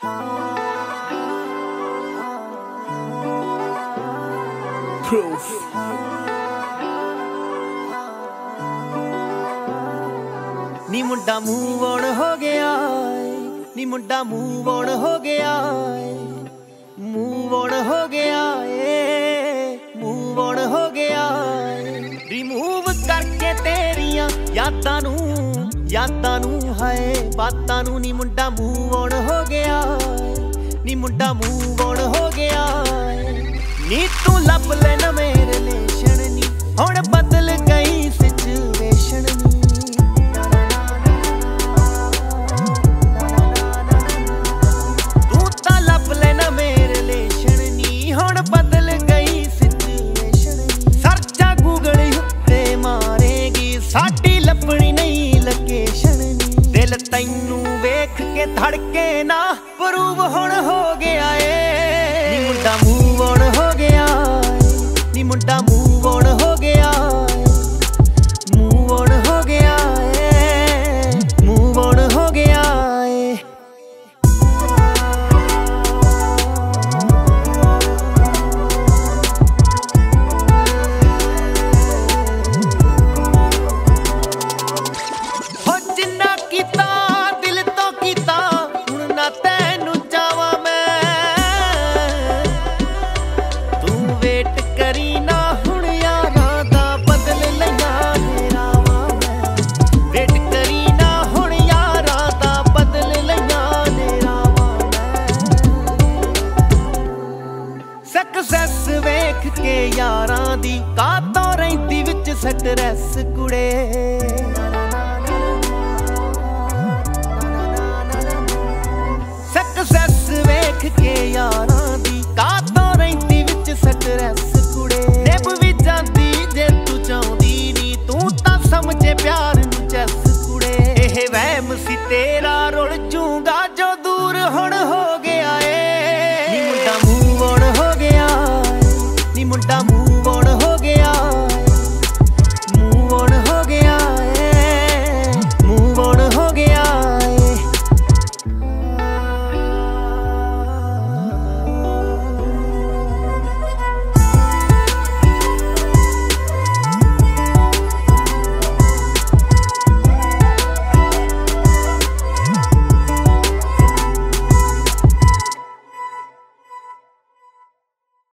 Proof. नी मुंडा move on हो गया, नी मुंडा मूव ऑन हो गया, मूव ऑन हो गया, मूव ऑन हो गया। रिमूव करके तेरियां यादां नू हाय बातां नू। नी मुंडा मूव ऑन हो गया, नी मुंडा मूव ऑन हो गया। नी तू लब लेना मेरे रिलेशन नी, हुण बदल गई सिचुएशन नी। तू तां लब लेना मेरे रिलेशन नी, हुण बदल गई सिचुएशन नी। सर्चा गूगल उत्ते मारेगी, साडी लभणी नहीं लोकेशन नी। दिल तैनू वेख के धड़के ना प्रूव हुण हो गया ए। नी मुंडा मूव ऑन हो गया, नी मुंडा मूव ऑन हो गया, मूव ऑन हो गया, मूव ऑन हो गया। हो जिन्ना कीता दिल तो कीता, हुण ना तैनू जावां मैं। तू वेट करी ना हुण यारां दा बदल लैया मेरा वा मैं। वेट करी ना हुण यारां दा बदल लैया मेरा वा मैं। सक्सैस वेख के यारां दी कातों रहिंदी विच स्ट्रेस कुड़े। सक्सैस वेख के यारां दी कातों रहिंदी विच स्ट्रेस कुड़े। निभ भी जांदी जे तू चाहुंदी नी, तू तां समझे प्यार नू चैस कुड़े। एह वहम सी तेरा